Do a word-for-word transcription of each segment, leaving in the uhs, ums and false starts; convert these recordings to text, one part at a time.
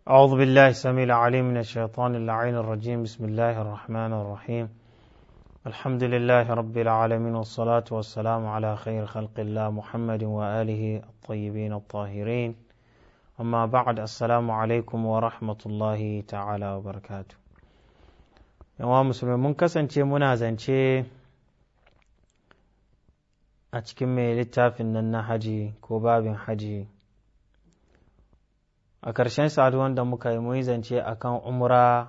أعوذ بالله السميع العليم من الشيطان اللعين الرجيم. بسم الله الرحمن الرحيم. الحمد لله رب العالمين، والصلاة والسلام على خير خلق الله محمد وآله الطيبين الطاهرين. أما بعد، السلام عليكم ورحمة الله تعالى وبركاته. يا مسلمين، mun kasance muna zance a cikin mai littafin nan na haji ko babin haji. A ƙarshen saduwan da muka yi mun zance akan umra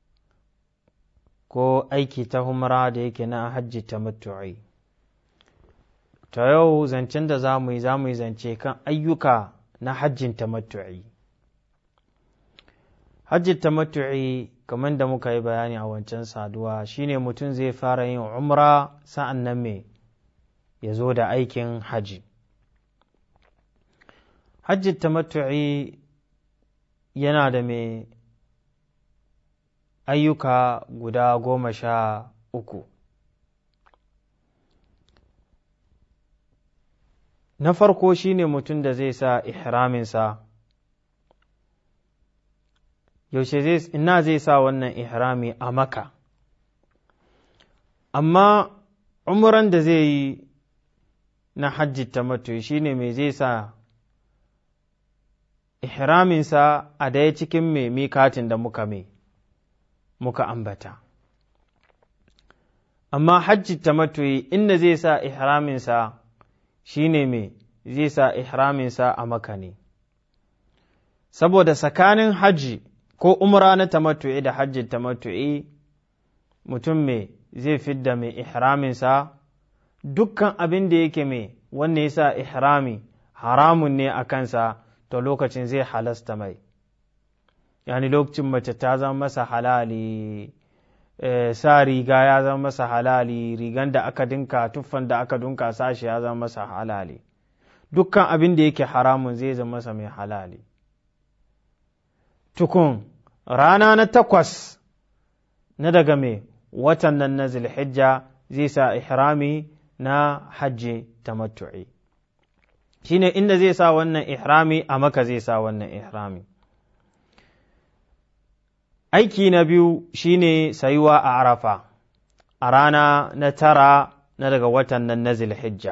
ko aiki ta umra da yake na hajji tamattu'i. Ta yau zancen da za mu yi za mu yi zance kan ayyuka na hajjin tamattu'i. Hajjin tamattu'i kamar da muka yi bayani a wancan saduwa shine mutum zai fara yin umra sa'an nan me ya zo da aikin haji. Hajjin tamattu'i yana da mai ayyuka guda goma sha uku. Na farko shine mutum da zai sa ihraminsa. Yaushe zai ina zai sa wannan ihrami? A Makka. Amma umran da zai yi na hajji tamattu shine mai zai sa ihraminsa a daya cikin mai mikatin da muka mai muka ambata. Amma hajji tamattu'i inda zai sa ihraminsa shine mai zai sa ihraminsa a Makka ne, saboda tsakanin hajji ko umra na tamattu'i da hajji tamattu'i mutum mai zai fidda mai ihraminsa. Dukkan abin da yake mai wanne ya sa ihrami haramun ne a kansa, to lokacin zai halasta mai. Yani lokacin mace ta zama masa halali, e, sa riga ya zama masa halali, rigan da aka dinka, tuffan da aka dunka sashi ya zama masa halali. Dukkan abin da yake haramun zai zama masa mai halali. Tukun rana na takwas na daga mai watan nan na Zulhijja zai sa ihrami na hajji tamattu'i. Shine inda zai sa wannan ihrami a Makka zai sa wannan ihrami. Aiki na biyu shine sayuwa a Arafa a rana na tara na daga watan nan na Zulhijja.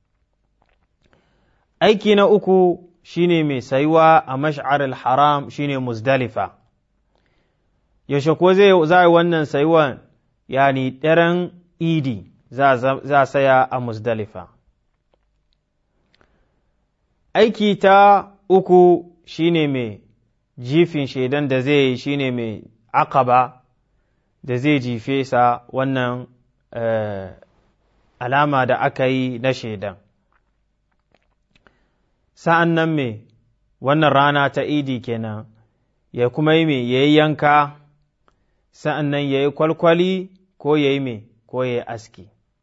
Aiki na uku shine mai sayuwa a Mash'ar al-Haram shine Muzdalifa. Yaushe ko zai za wannan sayuwan? Yani daren Idi za za saya a Muzdalifa. Aiki ta uku shine mai jifin shaidan da zai yi shine mai Aqaba da zai jife sa wannan uh, alama da aka yi na shaidan. Sa'an nan mai wannan rana ta Idi kenan ya kuma yi mai ya yi yanka, sa'an nan ya yi kwalkwali ko ya yi mai ko ya yi aski.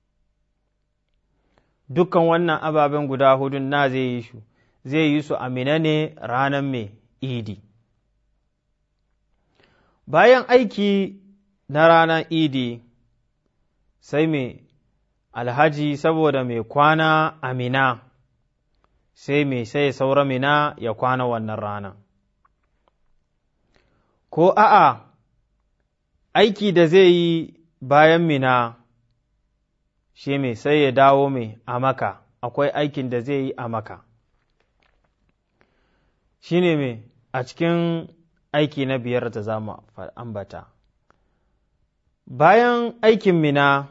Dukkan wannan ababen guda hudun na zai yi su zai yi su amina ne ranar mai Idi. Bayan aiki na ranar Idi sai mai alhaji saboda mai kwana amina sai mai sai saura mina ya kwana wannan rana. Ko a'a aiki da zai yi bayan mina shi mai sai ya dawo mai a Makka, akwai aikin da zai yi a Makka. Shi ne mai a cikin aiki na biyar da za mu ambata. Bayan aikin mina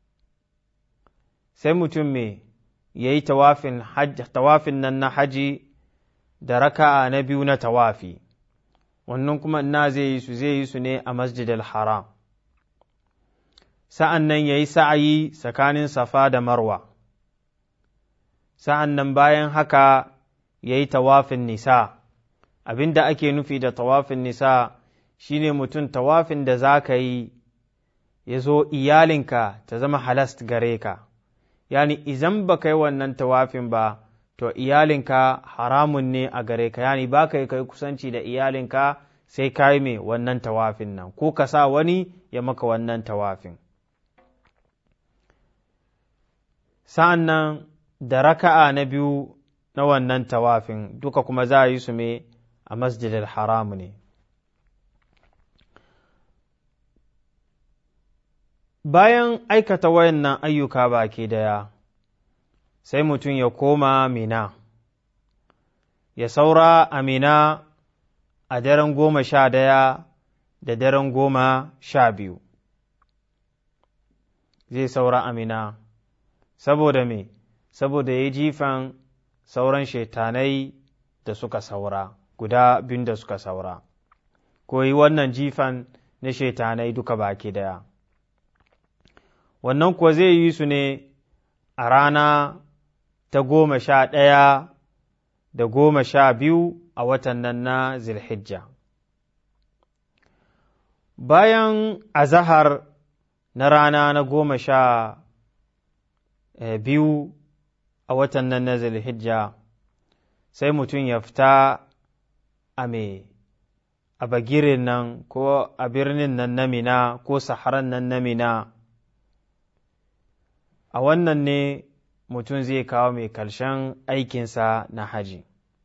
sai mutum mai ya yi tawafin, tawafin nan na haji da raka'a na biyu na tawafi, wannan kuma ina zai yi su zai yi su ne a Masjid al-Haram. Sa'an nan ya yi sa'ayi tsakanin Safa da Marwa. Sa'an nan bayan haka ya yi tawafin nisa. Abin da ake nufi da tawafin nisa shine mutum tawafin da za ka yi ya zo iyalinka ta zama halast gare ka. Yani izan ba ka yi wannan tawafin ba, to iyalinka haramun ne a gare ka, yani ba ka yi kai kusanci da iyalinka sai ka yi mai wannan tawafin nan, ko ka sa wani ya maka wannan tawafin. Sa'an nan da raka'a na biyu na wannan tawafin duka kuma za a yi su mai a masjidil haram ne. bayan aikata wayannan ayyuka baki daya sai mutum ya koma Mina, ya saura a Mina a daren goma sha daya da daren goma sha biyu, zai saura a Mina, saboda me, saboda ya jifan sauran shetanai da suka saura, guda biyun da suka saura, ko yi wannan jifan na shetanai duka baki daya. Wannan kuwa zai yi su ne a rana ta goma sha ɗaya da goma sha biyu a watan nan na Zilhijja. Bayan azahar na rana na goma sha biyu a watan nan na Zilhijja, sai mutum ya fita a me a bagirin nan ko a birnin nan na Mina ko saharan nan na Mina. A wannan ne mutum zai kawo mai karshen aikinsa na haji.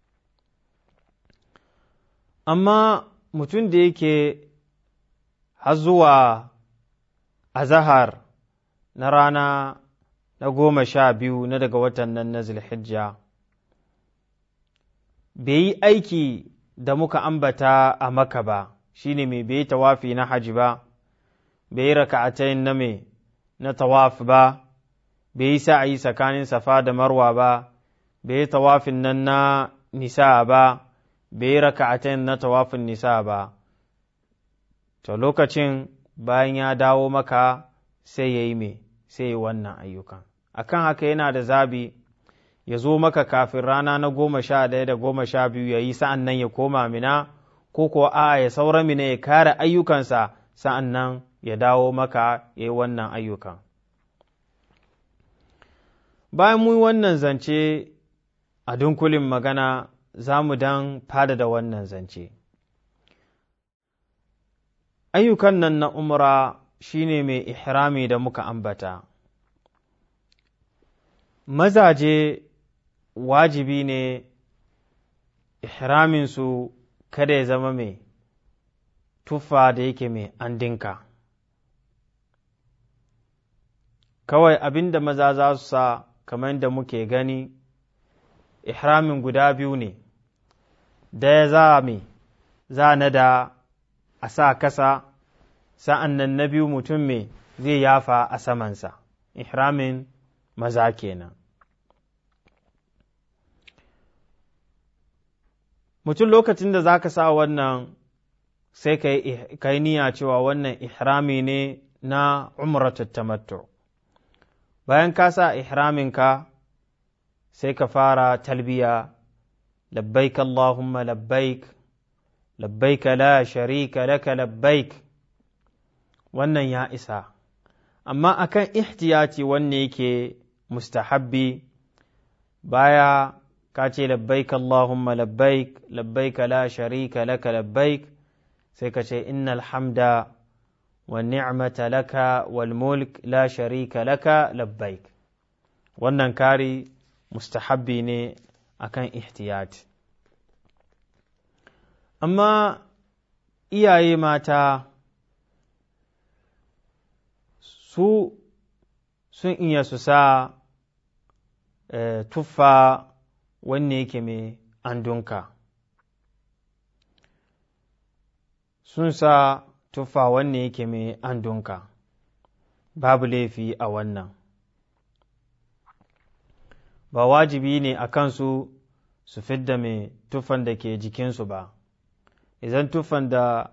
Amma mutum da yake har zuwa azahar na rana na goma sha biyu na daga watan nan na Zulhijja, bai yi aiki da muka ambata a Makka ba, shi ne mai bai tawafi na haji ba, bai yi raka'atain na mai na tawaf ba, bai yi sa'ayi tsakanin Safa da Marwa ba, bai yi tawafin nan na nisa ba, bai yi raka'atain na tawafin nisa ba. To lokacin bayan ya dawo maka sai ya yi mai, sai ya yi wannan ayyukan. Akan haka yana da zabi ya zo maka kafin rana na goma sha ɗaya da goma sha biyu ya yi sa'an nan ya koma Mina, ko kuwa a ya saura Mina ya kare ayyukansa sa'an nan ya dawo maka ya yi wannan ayyukan. Bayan mu wannan zance a dunkulin magana za mu dan fada da wannan zance. Ayyukan nan na umra shi ne mai ihrami da muka ambata. Mazaje wajibi ne ihraminsu kada ya zama mai tuffa da yake mai an dinka. Kawai abin da maza za su sa kamar da muke gani, ihramin guda biyu ne, daya za mai za na da a sa kasa, sa'an nan na biyu mutum mai zai yafa a samansa, ihramin maza kenan. Mutum lokacin da za ka sa wannan sai ka yi niyya cewa wannan ihrami ne na umratu tamattu. Bayan ka sa ihraminka sai ka fara talbiya, labbaik Allahumma labbaik, labbaik la sharika laka labbaik. Wannan ya isa, amma akan ihtiyati wanne yake mustahabbi, baya ka ce labbaik Allahumma labbaik, labbaik la sharika laka labbaik, sai ka ce innal hamda wa ni'mata laka wal mulk la sharika laka labbaik. Wannan kari mustahabbi ne akan ihtiyati. Amma iyaye mata su sun iya su sa e, tuffa wanne yake mai andunka, sun sa tuffa wanne yake mai andunka, babu laifi a wannan. Ba wajibi ne a kansu su fidda mai tuffan da ke jikinsu ba, idan tuffan da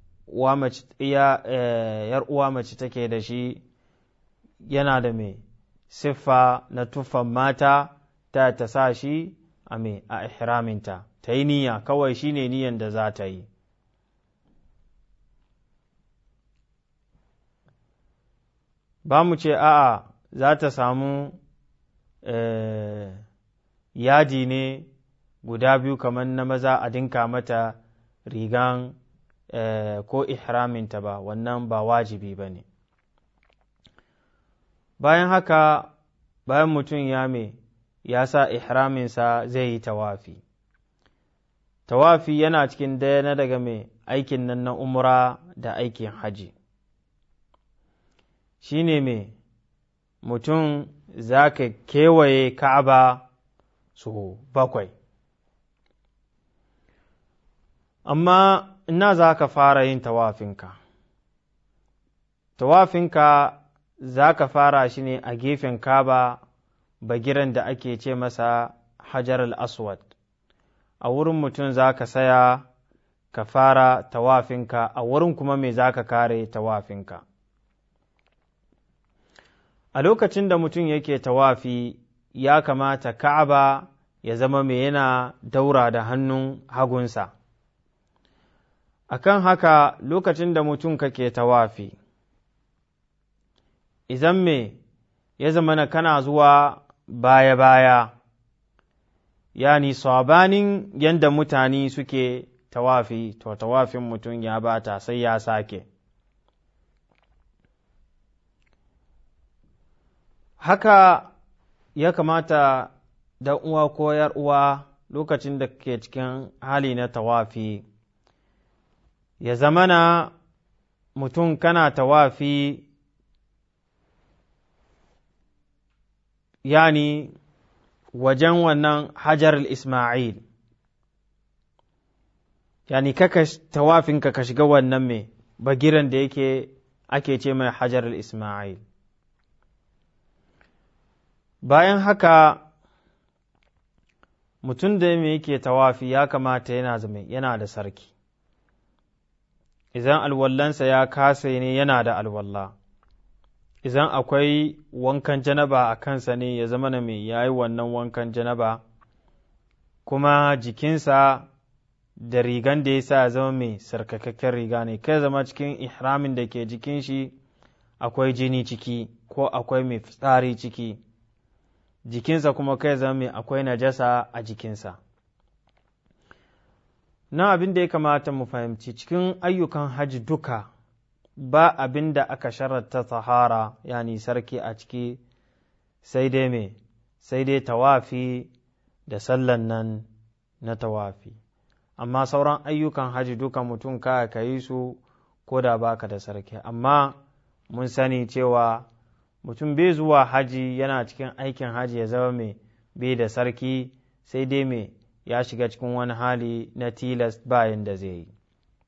yar uwa mace take da shi yana da mai siffa na tuffan mata, ta ta sa shi a mai a ihraminta, ta yi niyya kawai shi ne niyyan da za ta yi. Ba mu ce a'a za ta samu yadi ne guda biyu kamar na maza a dinka mata rigan ko ihraminta ba, wannan ba wajibi ba ne. Bayan haka, bayan mutum ya me ya sa ihraminsa zai yi tawafi. Tawafi yana cikin daya na daga mai aikin nan na umra da aikin haji. shi ne mai mutum za ka kewaye Ka'aba su bakwai. Amma ina za ka fara yin tawafinka? Tawafinka za ka fara shi ne a gefen Ka'aba, bagiran da ake ce masa Hajar al-Aswad. A wurin mutum za ka saya ka fara tawafinka, a wurin kuma me za ka kare tawafinka. A lokacin da mutum yake tawafi, ya kamata Ka'aba ya zama mai yana daura da hannun hagunsa. Akan haka, lokacin da mutum kake tawafi, idan me ya zama na kana zuwa baya-baya, yani sabanin yadda mutane suke tawafi, to tawafin mutum ya bata sai ya sake. Haka ya kamata da uwa ko ‘yar uwa lokacin da ke cikin hali na tawafi, ya zamana mutum kana tawafi, yani wajen wannan Hajar al-Ismail, yani kaka tawafinka ka shiga wannan mai bagiran da yake ake ce mai Hajar al-Ismail. Bayan haka, mutum da mai yake tawafi ya kamata yana zama yana da sarki. Idan alwallansa ya kasa ne yana da alwalla. Idan akwai wankan janaba a kansa ne ya zama na mai yayi wannan wankan janaba, kuma jikinsa da rigan da ya sa ya zama mai sarkakakken riga ne, kai zama cikin ihramin da ke jikin shi akwai jini ciki ko akwai mai fitsari ciki, jikinsa kuma kai zama mai akwai najasa a jikinsa. Na abin da ya kamata mu fahimci cikin ayyukan hajji duka ba abin da aka sharatta tahara, yani sarki a ciki, sai dai me sai dai tawafi da sallan nan na tawafi. Amma sauran ayyukan hajji duka mutum ka ka yi su ko da baka da sarki. Amma mun sani cewa mutum bai zuwa haji yana cikin aikin haji ya zama mai bai da sarki, sai dai mai ya shiga cikin wani hali na tilas bayan da zai yi.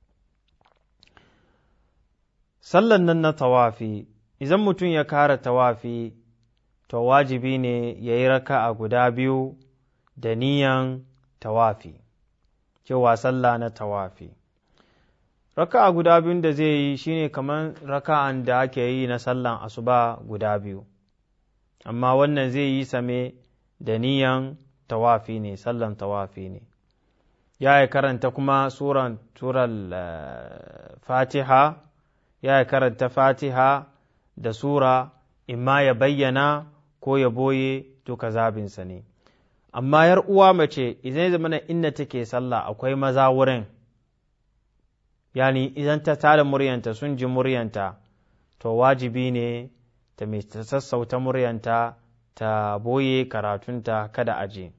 Sallan nan na tawafi, idan mutum ya kara tawafi, to wajibi ne ya yi raka'a guda biyu da niyan tawafi, cewa sallah na tawafi. Raka'a guda biyun da zai yi shine kamar raka'an da ake yi na sallan asuba guda biyu, amma wannan zai yi same da niyan tawafi ne, sallan tawafi ne. Ya yi karanta kuma suran tural fatiha, ya yi karanta fatiha da sura, imma ya bayyana ko ya boye duka zabinsa ne. Amma yar uwa mace idan ya zama inda take sallah akwai maza wurin, yani idan ta tada muryanta sun ji muryanta, to wajibi ne ta mai sassauta muryanta ta boye karatunta kada aje.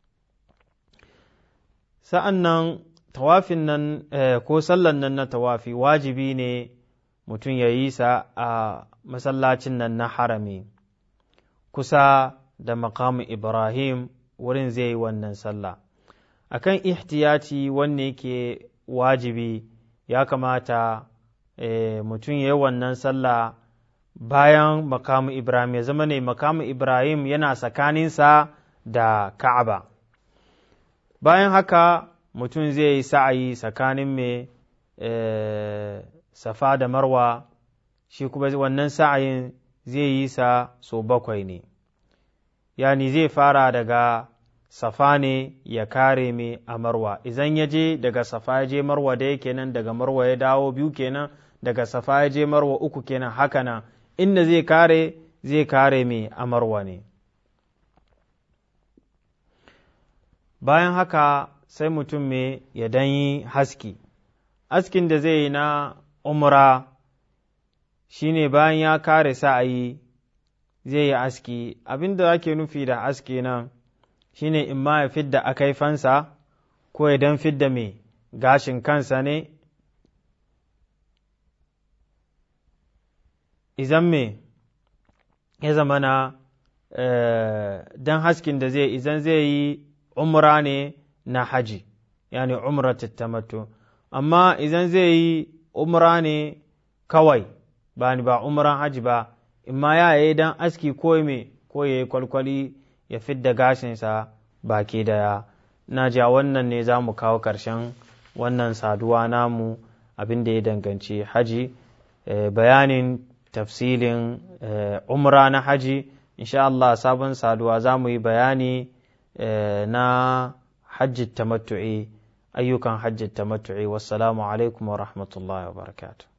Sa'an nan tawafin nan eh, ko sallan nan na tawafi wajibi ne mutum ya yi sa a masallacin nan na harami kusa da makamu Ibrahim, wurin zai yi wannan sallah. Akan ihtiyati wanne yake wajibi, ya kamata e, mutum ya yi wannan sallah bayan makamu Ibrahim, ya zama ne makamu Ibrahim yana tsakaninsa da Ka'aba. Bayan haka mutum zai yi sa'ayi tsakanin mai e, Safa da Marwa, shi kuma wannan sa'ayin zai yi sa so bakwai ne, yani zai fara daga Safa ne ya kare mai a Marwa. Idan ya je daga Safa ya je Marwa da yake nan, daga Marwa ya dawo biyu kenan, daga Safa ya je Marwa uku kenan, haka nan inda zai kare zai kare mai a Marwa ne. Bayan haka sai mutum mai ya dan yi haski. Askin da zai yi na umra shine bayan ya kare sa'ayi zai yi aski. Abin da ake nufi da aski nan shine in ma ya fidda akaifansa ko ya dan fidda mai gashin kansa ne, izan me ya zama na dan haskin da zai idan zai yi umra ne na haji yani umratul tamattu amma idan zai yi umra ne kawai ba ni ba umran haji ba imma ya yi dan aski ko me ko ya yi kwalkwali ya fidda gashinsa baki daya. na ja wannan ne za mu kawo ƙarshen wannan saduwa namu abin da ya danganci haji, bayanin tafsilin umra na haji. insha Allah sabon saduwa za mu yi bayani na hajjit tamattu'i, ayyukan hajjit tamattu'i. wassalamu alaikum wa rahmatullahi wa barakatuh.